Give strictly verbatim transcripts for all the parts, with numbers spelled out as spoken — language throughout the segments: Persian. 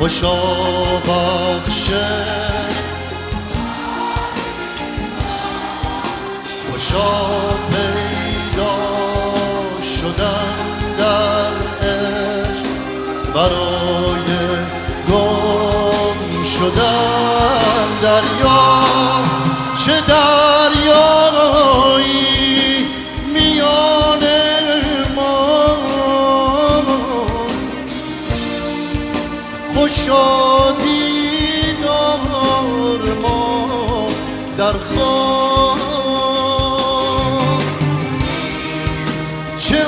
خوشا بخشه خوشا پیدا شدن در عشق برای گم شدن دریا چه دریایی میان ما خوشا دیدار ما در خواب چه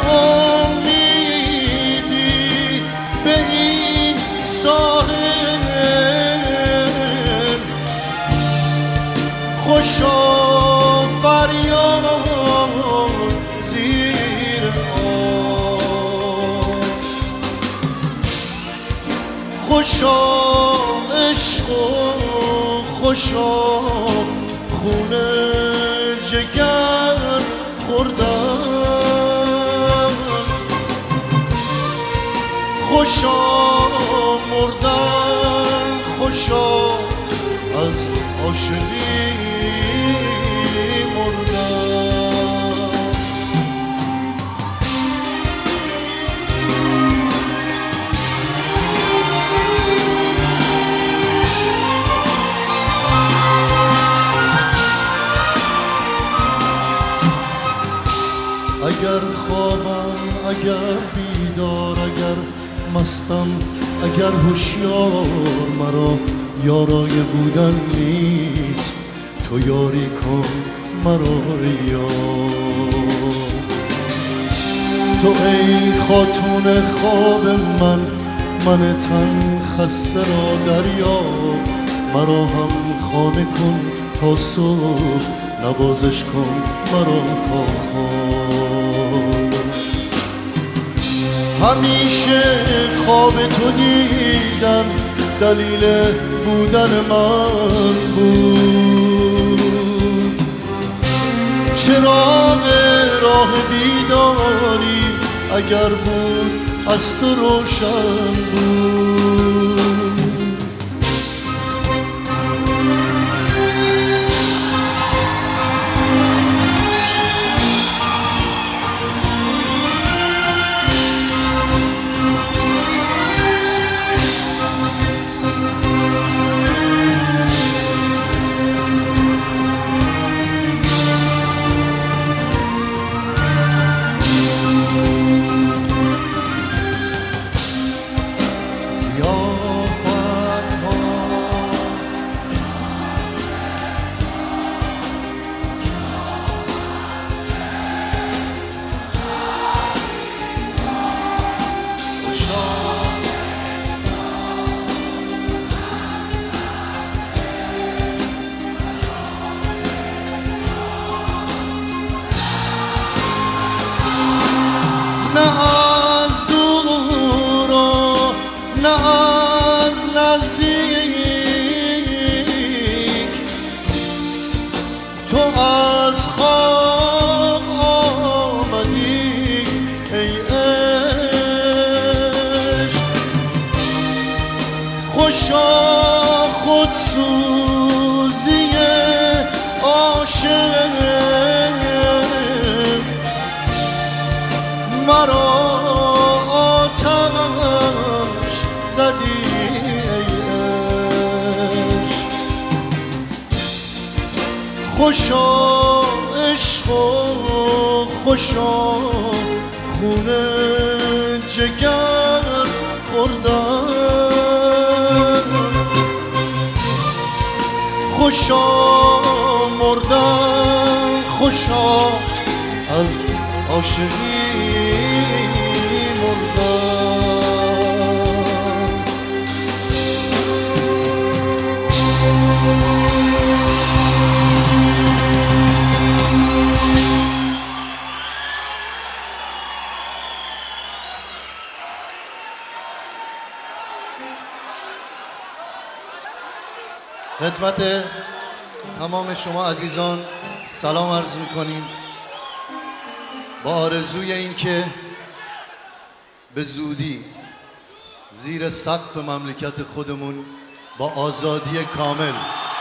امیدی به این ساحل خوشا فریاد زیر آب خوشا عشق و خوشا خونه جگر خوردن خوشا مردن خوشا از عاشقی مردن اگر خوابم اگر بیدار اگر مستم اگر هوشیار مرا یارای بودن نیست تو یاری کن مرا یار تو ای خاتون خواب من من تن خسته را دریا مرا هم خانه کن تا صبح نوازش کن مرا تا خواب همیشه خواب تو دیدم دلیل بودن من بود چراغ راه بیداری اگر بود از تو روشن بود نه از دور و نه از نزدیک تو از خواب آمدی ای عشق خوشا خودسوزی عاشق مرا آتش زدی ای عشق خوشا عشق و خوشا خونه جگر خوردن خوشا مردن خوشا از عاشقی خدمت تمام شما عزیزان سلام عرض میکنیم با آرزوی این که به زودی زیر سقف مملکت خودمون با آزادی کامل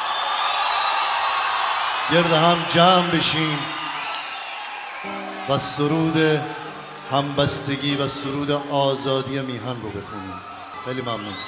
گرد هم جمع بشیم و سرود همبستگی و سرود آزادی میهن رو بخونیم. خیلی ممنون.